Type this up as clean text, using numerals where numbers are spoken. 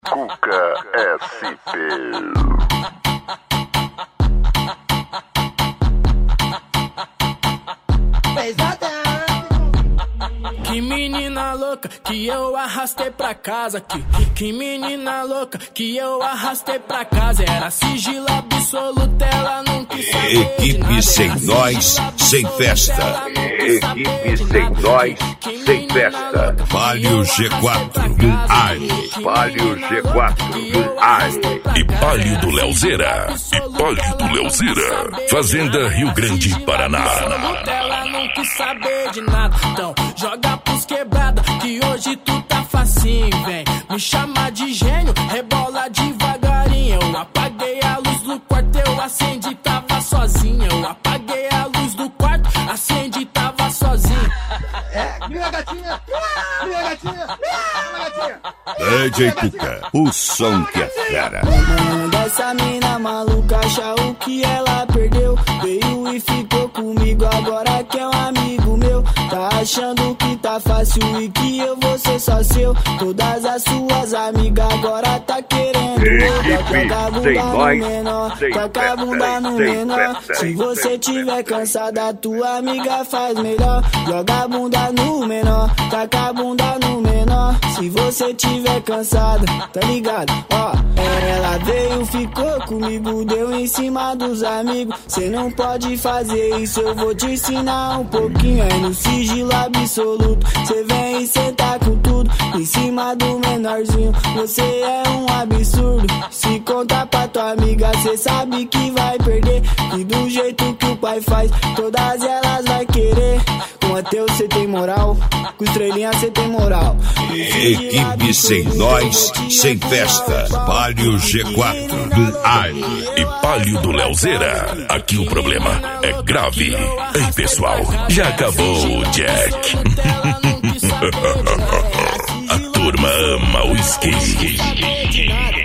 Cuca SP. Que menina louca que eu arrastei pra casa. Que menina louca que eu arrastei pra casa. Era sigilo absoluto, ela não quis saber. Equipe sem nós, sem festa. Equipe sem nós, sem festa. Palio G4 no ar. Palio G4 no ar. E Palio do Leozeira. Fazenda Rio Grande, Paraná. Ela não quis saber de nada. Então joga pros quebrada que hoje tu tá facinho, vem me chamar de gênio, rebola devagarinho. Eu apaguei a luz do quarto, eu acendi, tava sozinho. Eu apaguei a luz do quarto, acendi, tava sozinho. Minha gatinha, minha gatinha, minha gatinha. DJ Cuca, o som que é fera. Mano dessa mina maluca, acha o que ela perdeu. Veio e ficou comigo, agora que é um amigo meu. Tá achando que tá fácil e que eu vou ser só seu. Todas as suas amigas agora tá querendo. Taca a bunda no menor, taca a bunda no menor. Se você tiver cansada, tua amiga faz melhor. Joga a bunda no menor, taca a bunda no menor. Se você tiver cansada, tá ligado? Ó, ela veio, ficou comigo, deu em cima dos amigos. Cê não pode fazer isso, eu vou te ensinar um pouquinho. É no sigilo absoluto, cê vem e senta com tudo em cima do menorzinho. Você é um absurdo, se contar pra tua amiga, cê sabe que vai perder. E do jeito que o pai faz, todas elas vai querer. Com ateu cê tem moral, com estrelinha cê tem moral. Equipe sem nós, sem festa. Palio G4 no ar. E Palio do Leozeira. Aqui o problema é grave. Ei, pessoal, já acabou o Jack. A turma ama o uísque.